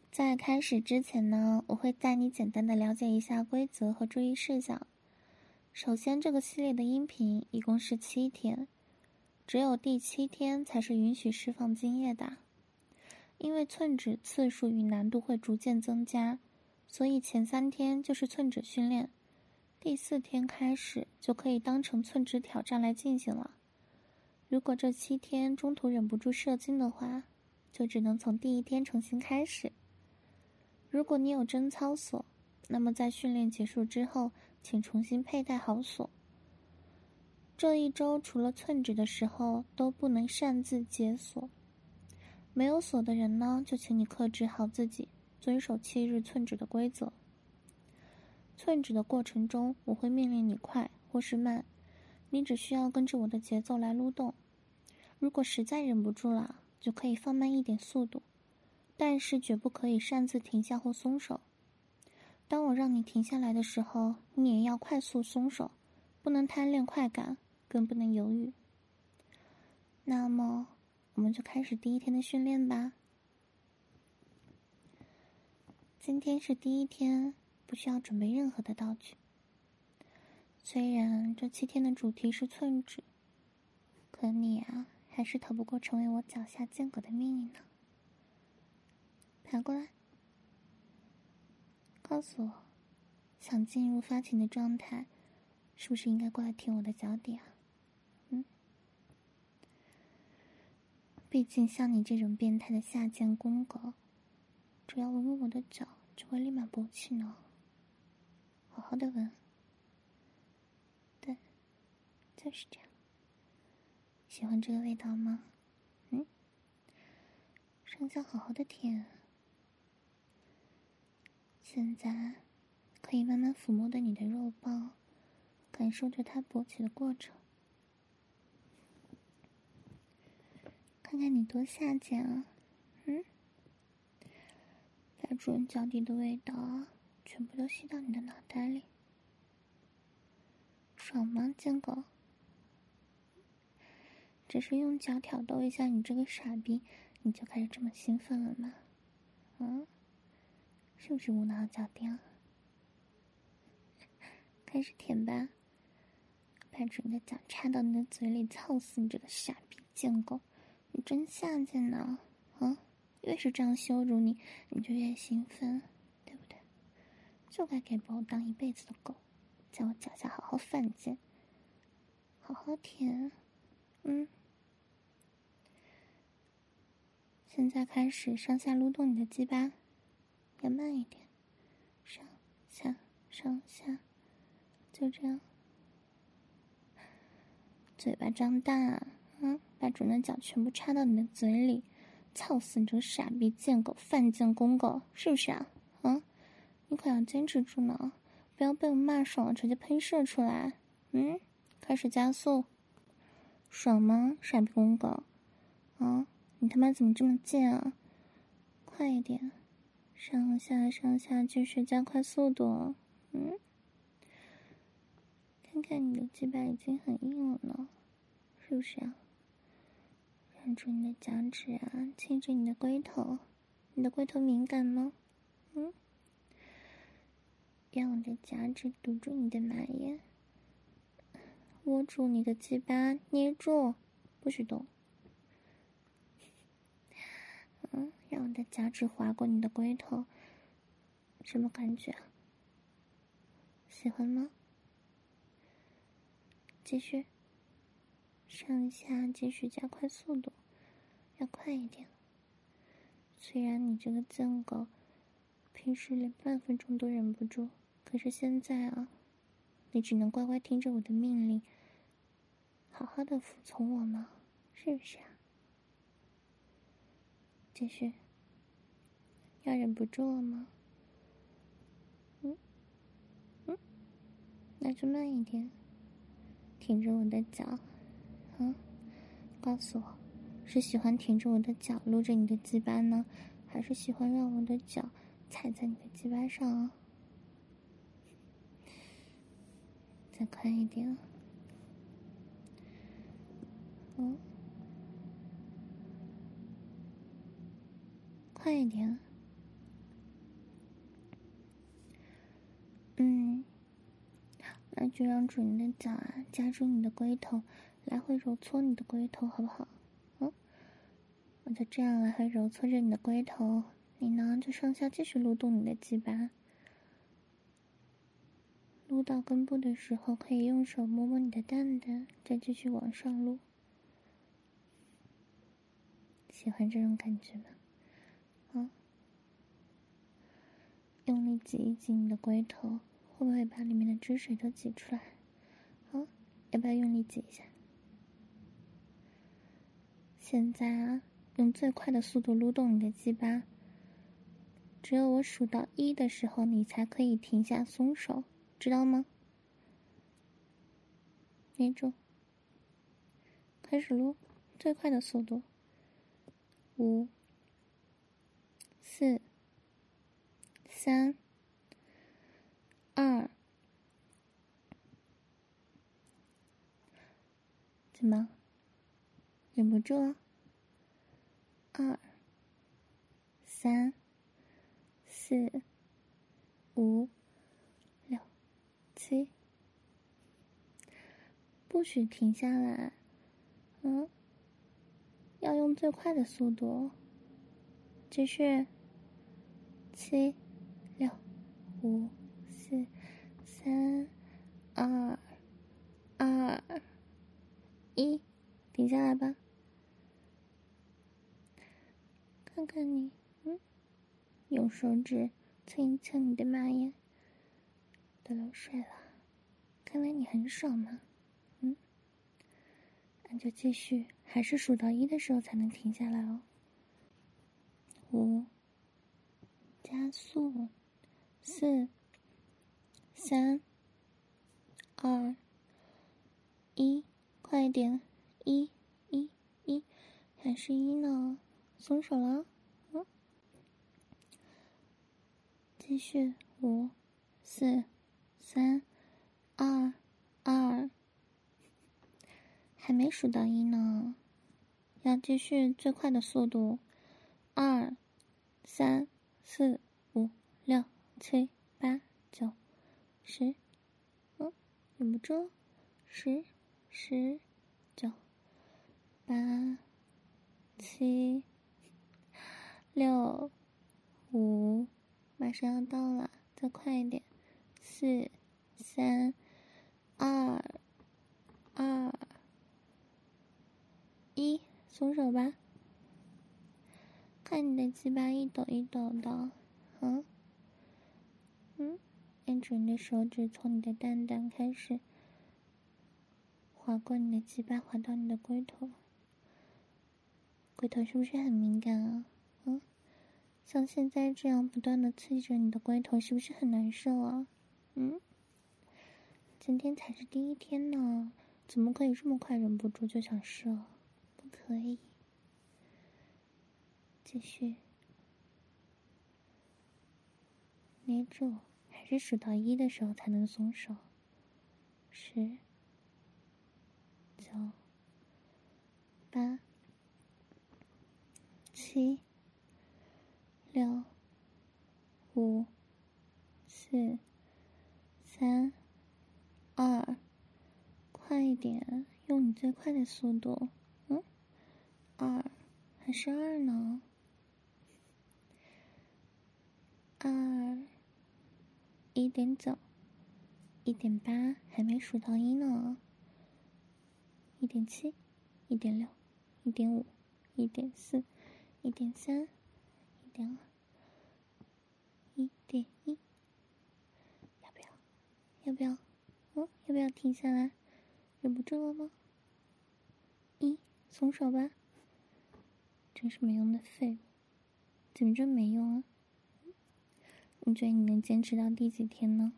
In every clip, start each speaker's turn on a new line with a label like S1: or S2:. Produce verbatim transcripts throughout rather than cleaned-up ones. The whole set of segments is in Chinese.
S1: 在开始之前呢，我会带你简单的了解一下规则和注意事项。首先，这个系列的音频一共是七天，只有第七天才是允许释放精液的。因为寸指次数与难度会逐渐增加，所以前三天就是寸指训练，第四天开始就可以当成寸指挑战来进行了。如果这七天中途忍不住射精的话，就只能从第一天重新开始。如果你有贞操锁，那么在训练结束之后，请重新佩戴好锁。这一周除了寸指的时候，都不能擅自解锁。没有锁的人呢，就请你克制好自己，遵守七日寸指的规则。寸指的过程中，我会命令你快或是慢，你只需要跟着我的节奏来撸动。如果实在忍不住了，就可以放慢一点速度，但是绝不可以擅自停下或松手。当我让你停下来的时候，你也要快速松手，不能贪恋快感，更不能犹豫。那么，我们就开始第一天的训练吧。今天是第一天，不需要准备任何的道具。虽然这七天的主题是寸指，可你啊，还是逃不过成为我脚下贱狗的命运呢。爬过来，告诉我，想进入发情的状态，是不是应该过来舔我的脚底啊？嗯，毕竟像你这种变态的下贱公狗，只要闻闻我的脚，就会立马勃起呢。好好的闻，对，就是这样。喜欢这个味道吗？嗯，上下好好的舔。现在可以慢慢抚摸着你的肉棒，感受着它勃起的过程。看看你多下贱啊！嗯，把主人脚底的味道啊，全部都吸到你的脑袋里，爽吗，贱狗？只是用脚挑逗一下你这个傻逼，你就开始这么兴奋了吗？嗯，是不是无脑脚垫？开始舔吧，把主人的脚插到你的嘴里，操死你这个傻逼贱狗！你真下贱呢！啊，越是这样羞辱你，你就越兴奋，对不对？就该给把我当一辈子的狗，在我脚下好好犯贱，好好舔。嗯，现在开始上下撸动你的鸡巴，要慢一点，上下上下，就这样。嘴巴张大，嗯，把主人的脚全部插到你的嘴里，操死你这个傻逼贱狗，犯贱公狗，是不是啊？啊，你可要坚持住呢，不要被我骂爽了直接喷射出来。嗯，开始加速，爽吗，傻逼公狗？啊，你他妈怎么这么贱啊？快一点，上下上下继续加快速度。嗯，看看你的鸡巴已经很硬了呢，是不是啊？让住你的脚趾啊，亲着你的龟头，你的龟头敏感吗？嗯，让我的脚趾堵住你的马眼，握住你的鸡巴，捏住，不许动。嗯，让我的脚趾划过你的龟头，什么感觉啊？喜欢吗？继续，上下继续加快速度，要快一点。虽然你这个贱狗平时连半分钟都忍不住，可是现在啊，你只能乖乖听着我的命令，好好的服从我呢，是不是啊？继续，要忍不住了吗？嗯嗯，那就慢一点，挺着我的脚，嗯，告诉我，是喜欢挺着我的脚撸着你的鸡巴呢，还是喜欢让我的脚踩在你的鸡巴上啊？再快一点，嗯，快一点， 那就让主人的脚啊夹住你的龟头，来回揉搓你的龟头，好不好？嗯，我就这样来回揉搓着你的龟头，你呢就上下继续撸动你的鸡巴。撸到根部的时候，可以用手摸摸你的蛋蛋，再继续往上撸。喜欢这种感觉吗？啊，用力挤一挤你的龟头，会不会把里面的汁水都挤出来？啊，要不要用力挤一下？现在啊，用最快的速度撸动你的鸡巴。只有我数到一的时候，你才可以停下松手，知道吗？捏住，开始撸，最快的速度。五、四、三、二，怎么？忍不住啊？二、三、四、五、六、七，不许停下来。嗯，要用最快的速度。继续。七、六、五、四、三、二、二、一，停下来吧。看看你，嗯，用手指蹭一蹭你的马眼，都流水了。看来你很爽嘛，嗯，那就继续，还是数到一的时候才能停下来哦。五，加速，四、三、二、一，快一点，一、一、一，还是一呢？松手了，嗯，继续，五、四、三、二、二，还没数到一呢，要继续最快的速度，二、三、四、五、六、七、八、九、十，嗯，忍不住，十、十、九、八、七、六、五，马上要到了，再快一点，四、三、二、二、一，松手吧。看你的鸡巴一抖一抖的，嗯，嗯，按住你的手指从你的蛋蛋开始划过你的鸡巴，划到你的龟头，龟头是不是很敏感啊？嗯，像现在这样不断的刺激着你的龟头，是不是很难受啊？嗯，今天才是第一天呢，怎么可以这么快忍不住就想射？不可以。继续捏住，还是数到一的时候才能松手。十、九、八、七、六、五、四、三、二，快一点，用你最快的速度。嗯，二，还是二呢？二，一点九，一点八，还没数到一呢。一点七，一点六，一点五，一点四，一点三，一点二，一点一，要不要？要不要？嗯，要不要停下来？忍不住了吗？一，松手吧。真是没用的废物，怎么这么没用啊？你觉得你能坚持到第几天呢？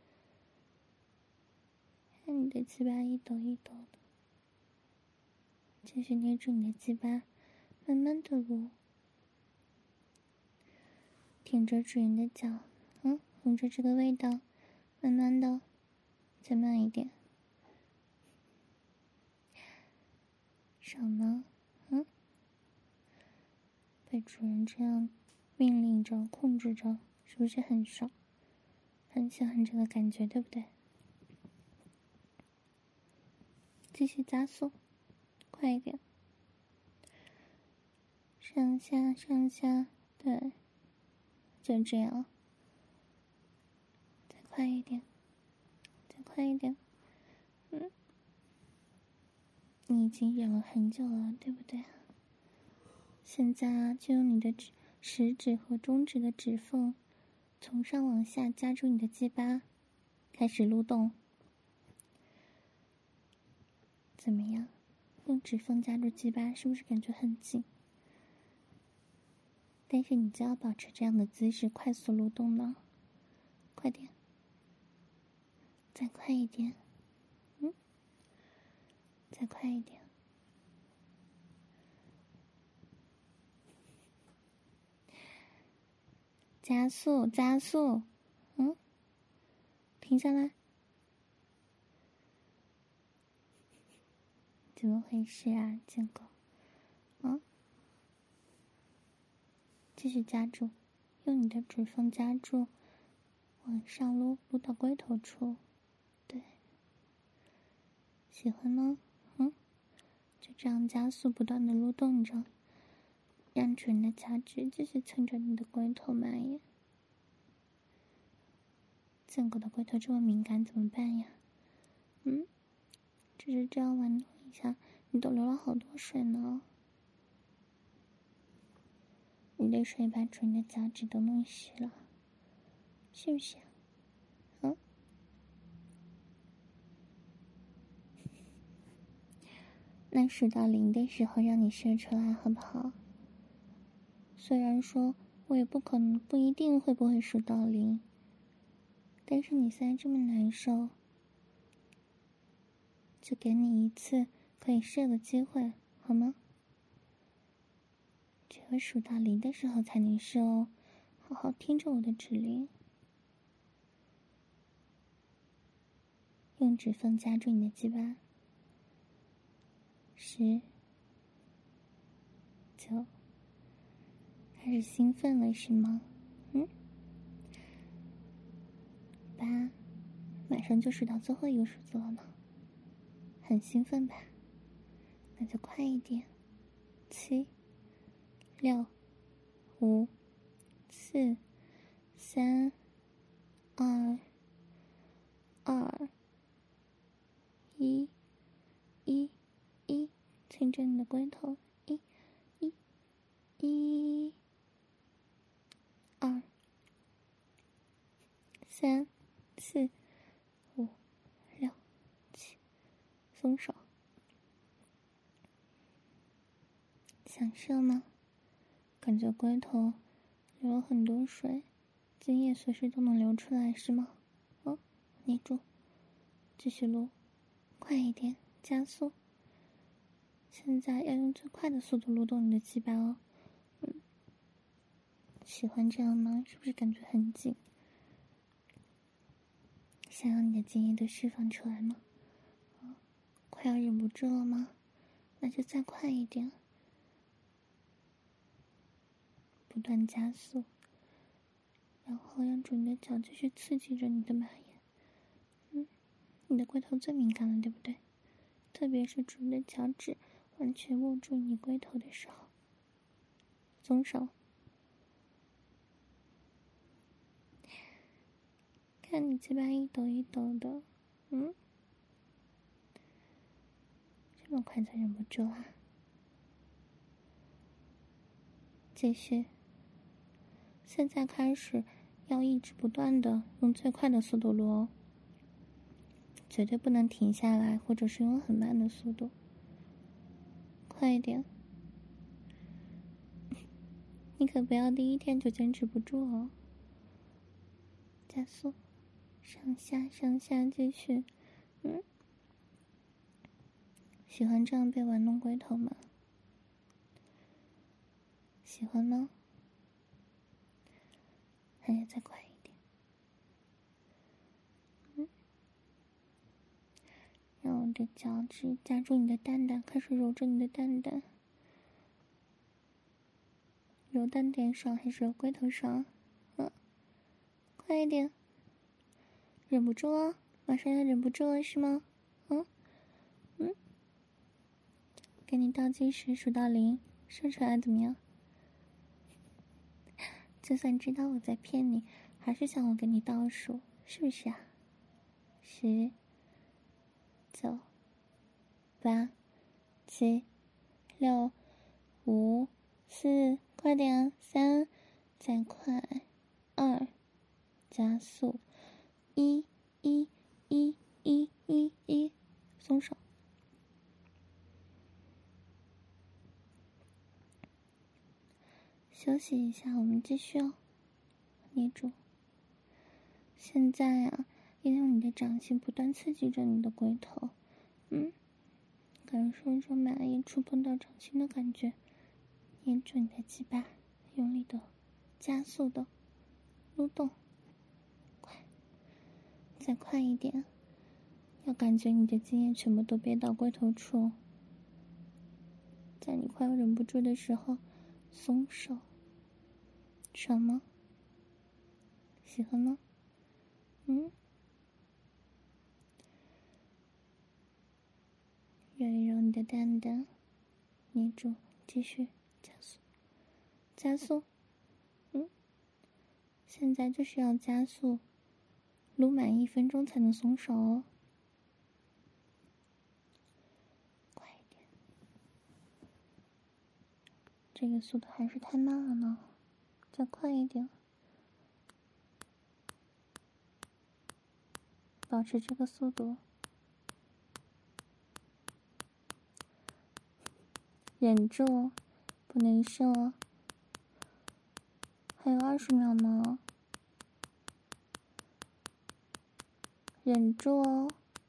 S1: 看你的鸡巴一抖一抖的，继续捏住你的鸡巴，慢慢的撸，舔着主人的脚，嗯，闻着这个味道，慢慢的，再慢一点，爽吗？嗯，被主人这样命令着、控制着，是不是很爽？很喜欢这个感觉，对不对？ 继续加速，快一点，上下上下，对，就这样，再快一点，再快一点，嗯，你已经忍了很久了，对不对？现在就用你的指食指和中指的指缝，从上往下夹住你的鸡巴，开始撸动。怎么样？用指缝夹住鸡巴，是不是感觉很紧？但是你就要保持这样的姿势，快速撸动呢。快点，再快一点，嗯，再快一点。加速，加速，嗯，停下来。怎么回事啊，贱狗？啊，继续夹住，用你的指缝夹住，往上撸，撸到龟头处。对，喜欢吗？嗯，就这样加速，不断的撸动着，让准的夹指继续蹭着你的龟头蔓延。贱狗的龟头这么敏感，怎么办呀？嗯，只是这样玩弄一下，你都流了好多水呢。你的水把准的脚趾都弄湿了，是不是？嗯？那数到零的时候让你射出来，好不好？虽然说我也不可能不一定会不会数到零，但是你现在这么难受，就给你一次可以射的机会，好吗？只有数到零的时候才能射哦，好好听着我的指令。用指缝夹住你的鸡巴。十、九，开始兴奋了是吗？嗯。八，马上就数到最后一个数字了呢，很兴奋吧？那就快一点。七、六、五、四、三、二、二、一、一、一，蹭着你的龟头，一、一、一、二、三、四、五、六、七，松手。想射吗？感觉龟头流了很多水，精液随时都能流出来是吗？哦，捏住，继续撸，快一点，加速。现在要用最快的速度撸动你的鸡巴哦。嗯，喜欢这样吗？是不是感觉很紧？想要你的精液都释放出来吗？哦，快要忍不住了吗？那就再快一点。不断加速，然后让准你的脚继续刺激着你的马眼。嗯，你的龟头最敏感了，对不对？特别是准你的脚趾完全握住你龟头的时候，松手。看你鸡巴一抖一抖的，嗯，这么快就忍不住啦。继续。现在开始要一直不断的用最快的速度撸哦，绝对不能停下来，或者是用很慢的速度。快一点，你可不要第一天就坚持不住哦。加速，上下上下继续。嗯，喜欢这样被玩弄龟头吗？喜欢吗？还要再快一点。嗯，让我的脚趾夹住你的蛋蛋，开始揉着你的蛋蛋。揉蛋点爽还是揉龟头爽？嗯，快一点。忍不住了，马上要忍不住了是吗？嗯嗯， 给你倒计时数到零，说出来怎么样？就算知道我在骗你，还是想我给你倒数，是不是啊？十、九、八、七、六、五、四，快点！三，再快！二，加速！一、一、一、一、一、一，松手。休息一下，我们继续哦。捏住。现在啊，因为你的掌心不断刺激着你的龟头，嗯，感受着满意触碰到掌心的感觉，捏住你的鸡巴，用力的、加速的撸动，快，再快一点，要感觉你的精液全部都憋到龟头处，在你快要忍不住的时候，松手。爽吗？喜欢吗？嗯？揉一揉你的蛋蛋，捏住，继续加速，加速，嗯，现在就是要加速，撸满一分钟才能松手哦，快一点，这个速度还是太慢了呢，再快一点，保持这个速度。忍住，不能射哦，还有二十秒呢，忍住哦，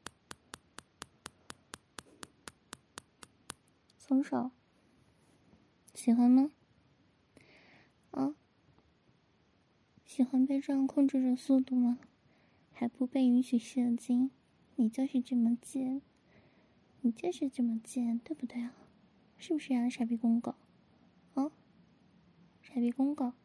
S1: 松手，喜欢吗？啊，喜欢被这样控制着速度吗？还不被允许射精，你就是这么贱，你就是这么贱，对不对啊？是不是啊，傻逼公狗？啊，傻逼公狗？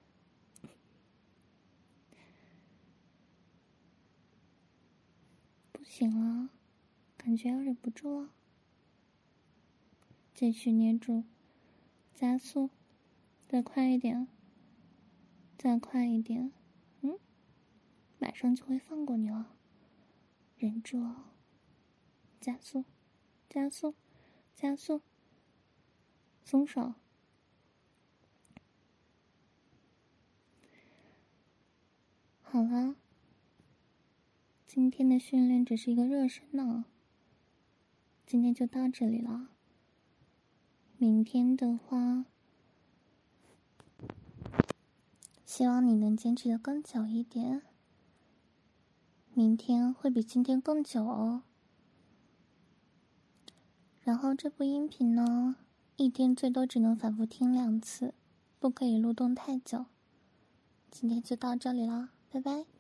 S1: 不行了，感觉要忍不住了。继续捏住，加速，再快一点，再快一点，嗯，马上就会放过你了。忍住哦，加速，加速，加速，松手。好了，今天的训练只是一个热身呢，今天就到这里了。明天的话，希望你能坚持的更久一点。明天会比今天更久哦。然后这部音频呢，一天最多只能反复听两次，不可以录动太久。今天就到这里了，拜拜。